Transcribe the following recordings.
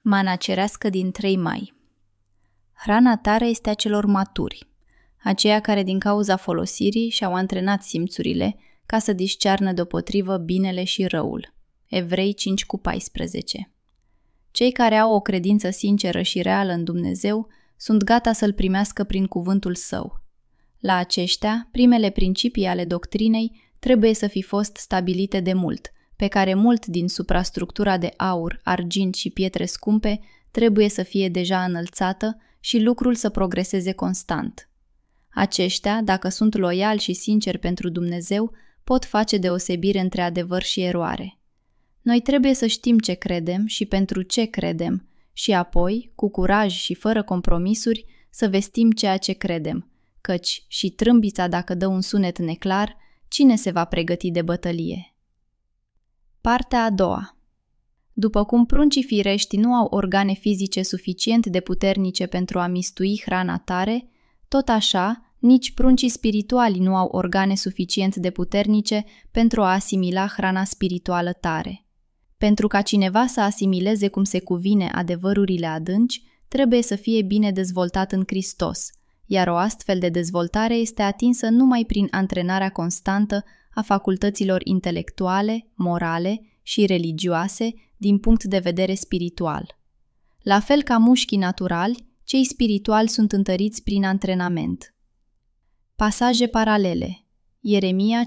Mana cerească din 3 mai. Hrana tare este a celor maturi, aceia care din cauza folosirii și-au antrenat simțurile ca să discearnă deopotrivă binele și răul. Evrei 5:14. Cei care au o credință sinceră și reală în Dumnezeu sunt gata să-L primească prin cuvântul Său. La aceștia, primele principii ale doctrinei trebuie să fi fost stabilite de mult, pe care mult din suprastructura de aur, argint și pietre scumpe trebuie să fie deja înălțată și lucrul să progreseze constant. Aceștia, dacă sunt loiali și sinceri pentru Dumnezeu, pot face deosebire între adevăr și eroare. Noi trebuie să știm ce credem și pentru ce credem și apoi, cu curaj și fără compromisuri, să vestim ceea ce credem, căci și trâmbița dacă dă un sunet neclar, cine se va pregăti de bătălie? Partea a doua. După cum pruncii firești nu au organe fizice suficient de puternice pentru a mistui hrana tare, tot așa, nici pruncii spirituali nu au organe suficient de puternice pentru a asimila hrana spirituală tare. Pentru ca cineva să asimileze cum se cuvine adevărurile adânci, trebuie să fie bine dezvoltat în Hristos, iar o astfel de dezvoltare este atinsă numai prin antrenarea constantă a facultăților intelectuale, morale și religioase din punct de vedere spiritual. La fel ca mușchii naturali, cei spirituali sunt întăriți prin antrenament. Pasaje paralele. Ieremia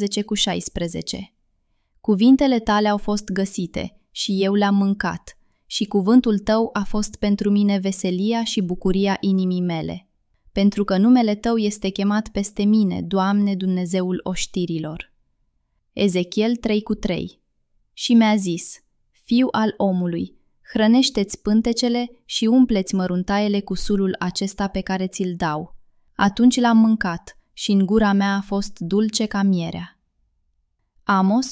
15:16. Cuvintele tale au fost găsite și eu le-am mâncat, și cuvântul tău a fost pentru mine veselia și bucuria inimii mele. Pentru că numele Tău este chemat peste mine, Doamne, Dumnezeul oștirilor. Ezechiel 3:3. Și mi-a zis, Fiu al omului, hrănește-ți pântecele și umpleți măruntaiele cu sulul acesta pe care ți-l dau. Atunci l-am mâncat și în gura mea a fost dulce ca mierea. Amos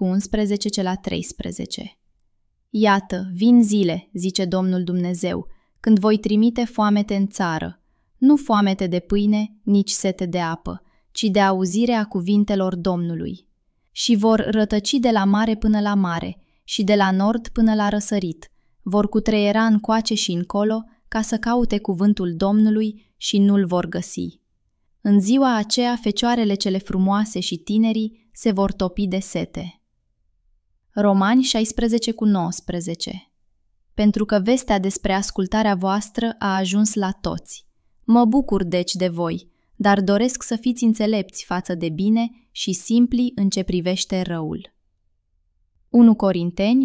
8:11-13. Iată, vin zile, zice Domnul Dumnezeu, când voi trimite foamete în țară, nu foamete de pâine, nici sete de apă, ci de auzirea cuvintelor Domnului. Și vor rătăci de la mare până la mare și de la nord până la răsărit, vor cutreiera încoace și încolo ca să caute cuvântul Domnului și nu-l vor găsi. În ziua aceea fecioarele cele frumoase și tinerii se vor topi de sete. Romani 16:19. Pentru că vestea despre ascultarea voastră a ajuns la toți. Mă bucur deci de voi, dar doresc să fiți înțelepți față de bine și simpli în ce privește răul. 1 Corinteni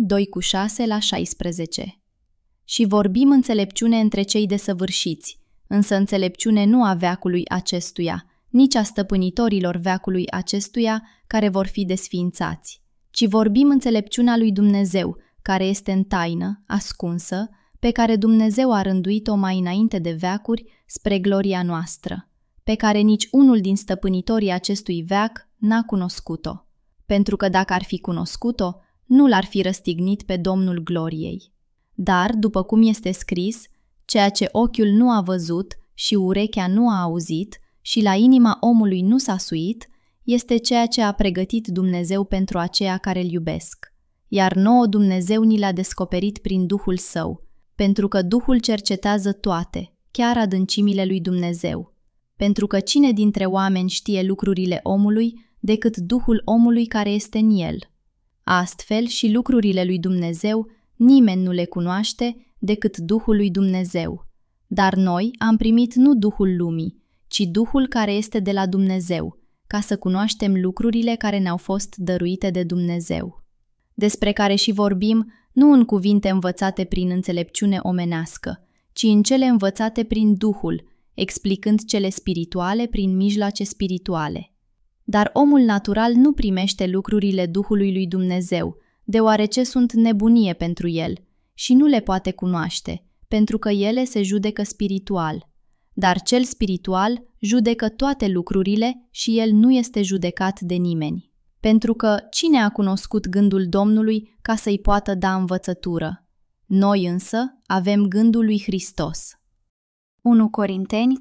2:6-16. Și vorbim înțelepciune între cei desăvârșiți, însă înțelepciune nu a veacului acestuia, nici a stăpânitorilor veacului acestuia care vor fi desființați, ci vorbim înțelepciunea lui Dumnezeu, care este în taină, ascunsă, pe care Dumnezeu a rânduit-o mai înainte de veacuri spre gloria noastră, pe care nici unul din stăpânitorii acestui veac n-a cunoscut-o, pentru că dacă ar fi cunoscut-o, nu l-ar fi răstignit pe Domnul gloriei. Dar, după cum este scris, ceea ce ochiul nu a văzut și urechea nu a auzit și la inima omului nu s-a suit, este ceea ce a pregătit Dumnezeu pentru aceia care îl iubesc. Iar nouă Dumnezeu ni l-a descoperit prin Duhul Său, pentru că Duhul cercetează toate, chiar adâncimile lui Dumnezeu. Pentru că cine dintre oameni știe lucrurile omului decât Duhul omului care este în el? Astfel și lucrurile lui Dumnezeu nimeni nu le cunoaște decât Duhul lui Dumnezeu. Dar noi am primit nu Duhul lumii, ci Duhul care este de la Dumnezeu, ca să cunoaștem lucrurile care ne-au fost dăruite de Dumnezeu. Despre care și vorbim nu în cuvinte învățate prin înțelepciune omenească, ci în cele învățate prin Duhul, explicând cele spirituale prin mijloace spirituale. Dar omul natural nu primește lucrurile Duhului lui Dumnezeu, deoarece sunt nebunie pentru el, și nu le poate cunoaște, pentru că ele se judecă spiritual. Dar cel spiritual judecă toate lucrurile și el nu este judecat de nimeni. Pentru că cine a cunoscut gândul Domnului ca să-i poată da învățătură? Noi însă avem gândul lui Hristos. 1 Corinteni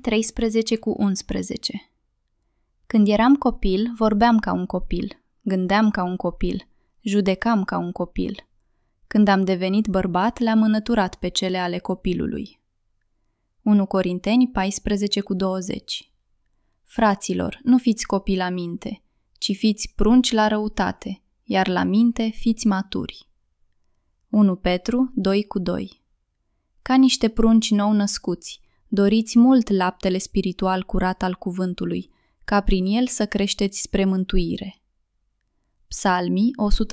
13:11. Când eram copil, vorbeam ca un copil, gândeam ca un copil, judecam ca un copil. Când am devenit bărbat, le-am înăturat pe cele ale copilului. 1 Corinteni 14:20. Fraților, nu fiți copii la minte, ci fiți prunci la răutate, iar la minte fiți maturi. 1 Petru 2:2. Ca niște prunci nou născuți, doriți mult laptele spiritual curat al cuvântului, ca prin el să creșteți spre mântuire. Psalmii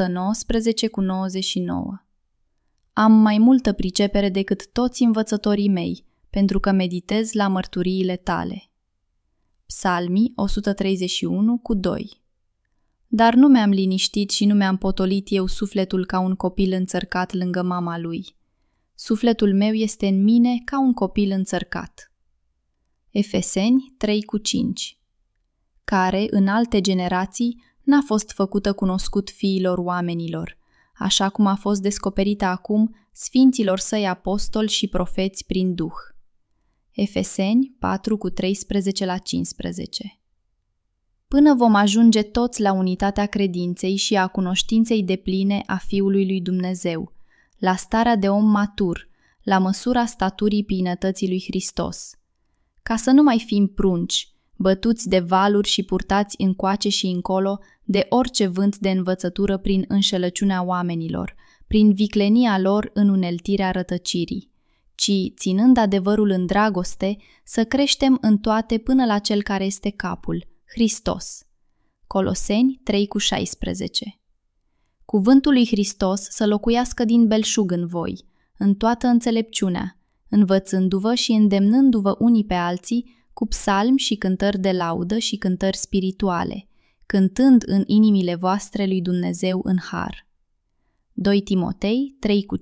119:99. Am mai multă pricepere decât toți învățătorii mei, pentru că meditez la mărturiile tale. Psalmii 131:2. Dar nu mi-am liniștit și nu mi-am potolit eu sufletul ca un copil înțărcat lângă mama lui. Sufletul meu este în mine ca un copil înțărcat. Efeseni 3:5. Care, în alte generații, n-a fost făcută cunoscut fiilor oamenilor, așa cum a fost descoperită acum sfinților săi apostoli și profeți prin Duh. Efeseni 4:13-15. Până vom ajunge toți la unitatea credinței și a cunoștinței depline a Fiului lui Dumnezeu, la starea de om matur, la măsura staturii plinătății lui Hristos. Ca să nu mai fim prunci, bătuți de valuri și purtați încoace și încolo de orice vânt de învățătură prin înșelăciunea oamenilor, prin viclenia lor în uneltirea rătăcirii, ci, ținând adevărul în dragoste, să creștem în toate până la Cel care este capul, Hristos. Coloseni 3:16. Cuvântul lui Hristos să locuiască din belșug în voi, în toată înțelepciunea, învățându-vă și îndemnându-vă unii pe alții cu psalmi și cântări de laudă și cântări spirituale, cântând în inimile voastre lui Dumnezeu în har. 2 Timotei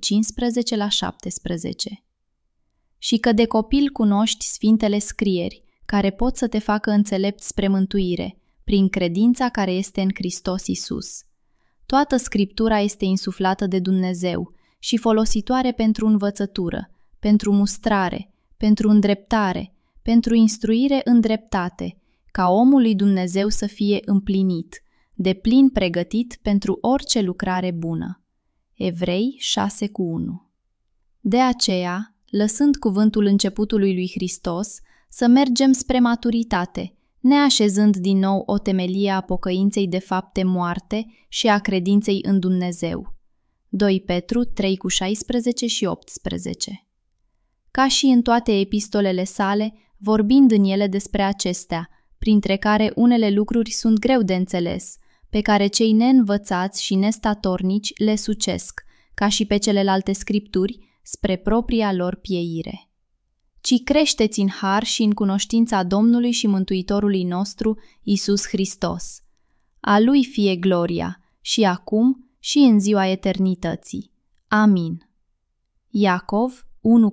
3:15-17. Și că de copil cunoști sfintele scrieri, care pot să te facă înțelept spre mântuire, prin credința care este în Hristos Iisus. Toată Scriptura este insuflată de Dumnezeu și folositoare pentru învățătură, pentru mustrare, pentru îndreptare, pentru instruire în dreptate, ca omul lui Dumnezeu să fie împlinit, deplin pregătit pentru orice lucrare bună. Evrei 6:1. De aceea, lăsând cuvântul începutului lui Hristos, să mergem spre maturitate, neașezând din nou o temelie a pocăinței de fapte moarte și a credinței în Dumnezeu. 2 Petru 3:16 și 18. Ca și în toate epistolele sale, vorbind în ele despre acestea, printre care unele lucruri sunt greu de înțeles, pe care cei neînvățați și nestatornici le sucesc, ca și pe celelalte scripturi, spre propria lor pieire. Ci creșteți în har și în cunoștința Domnului și Mântuitorului nostru, Iisus Hristos. A Lui fie gloria, și acum și în ziua eternității. Amin. Iacov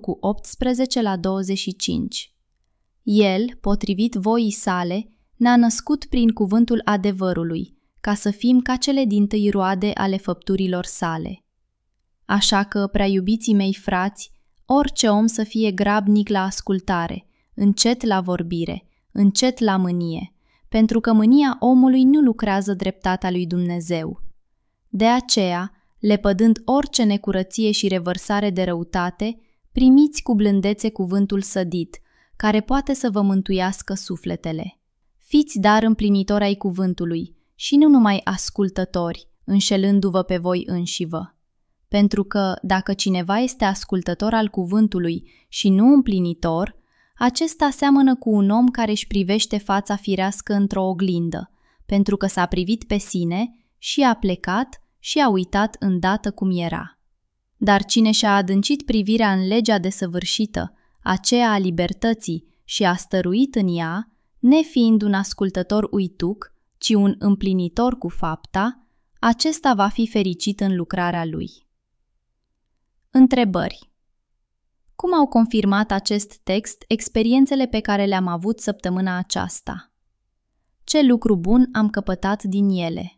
1:18-25. El, potrivit voii sale, ne-a născut prin cuvântul adevărului, ca să fim ca cele dintâi roade ale făpturilor sale. Așa că, prea iubiții mei frați, orice om să fie grabnic la ascultare, încet la vorbire, încet la mânie, pentru că mânia omului nu lucrează dreptatea lui Dumnezeu. De aceea, lepădând orice necurăție și revărsare de răutate, primiți cu blândețe cuvântul sădit, care poate să vă mântuiască sufletele. Fiți dar împlinitori ai cuvântului și nu numai ascultători, înșelându-vă pe voi înșivă. Pentru că, dacă cineva este ascultător al cuvântului și nu împlinitor, acesta seamănă cu un om care își privește fața firească într-o oglindă, pentru că s-a privit pe sine și a plecat și a uitat îndată cum era. Dar cine și-a adâncit privirea în legea desăvârșită, aceea a libertății, și a stăruit în ea, nefiind un ascultător uituc, ci un împlinitor cu fapta, acesta va fi fericit în lucrarea lui. Întrebări. Cum au confirmat acest text experiențele pe care le-am avut săptămâna aceasta? Ce lucru bun am căpătat din ele?